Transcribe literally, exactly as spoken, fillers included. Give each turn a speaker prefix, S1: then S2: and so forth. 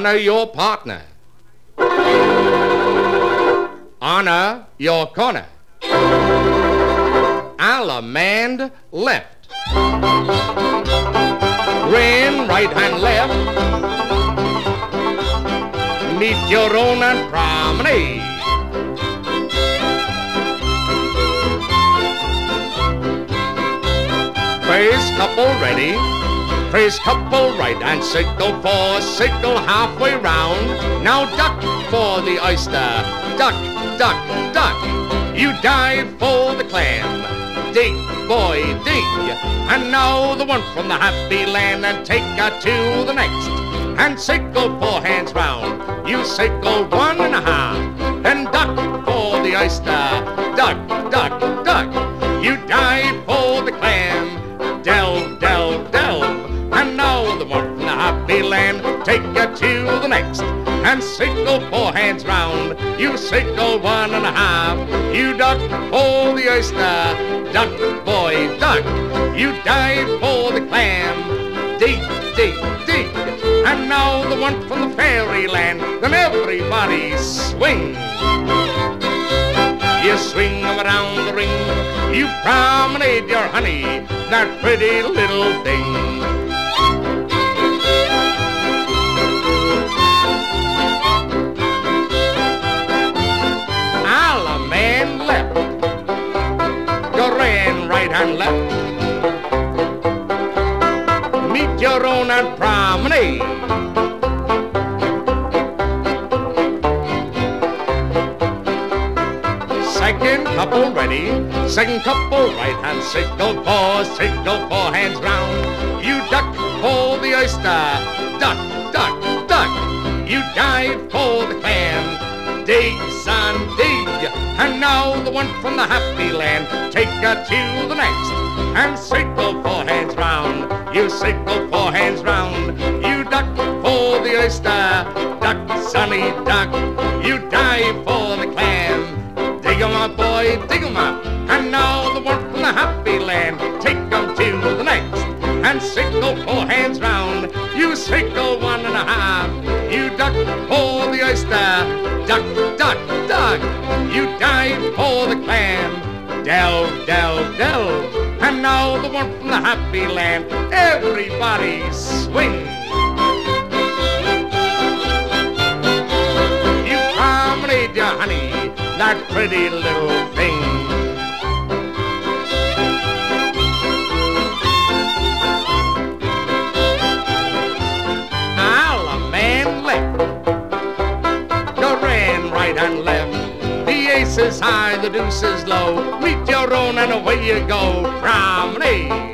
S1: Honor your partner. Honor your corner. Allemande left. Rein right and left. Meet your own and promenade. First couple ready, first couple right, and signal for signal halfway round. Now duck for the oyster, duck, duck, duck. You dive for the clam, dig, boy, dig. And now the one from the happy land, and take her to the next. And signal four hands round, you signal one and a half. Then duck for the oyster, duck, duck, duck. You dive for the clam, delve, delve, delve. And now the one from the happy land, take you to the next. And signal four hands round, you signal one and a half. You duck for the oyster, duck, boy, duck. You dive for the clam, dig, dig, dig. And now the one from the fairyland, then everybody swing. You swing them around the ring, you promenade your honey, that pretty little thing. Allemande left, your rein right and left. Meet your own and promenade. Second couple ready, second couple right hand, signal four, signal four hands round. You duck for the oyster, duck, duck, duck. You dive for the clam, dig, son, dig. And now the one from the happy land, take her to the next. And signal four hands round, you signal four hands round. You duck for the oyster, duck, sonny, duck. You dive for the clam, dig 'em up, boy, dig 'em up. And now the one from the happy land, take 'em to the next. And signal four hands round, you signal one and a half. You duck for the oyster, duck, duck, duck. You dive for the clam, delve, delve, delve. And now the one from the happy land, everybody swing. You promenade your honey, that pretty little thing. Allemande left, your rein right and left. The ace is high, the deuce is low. Meet your own and away you go. Promenade.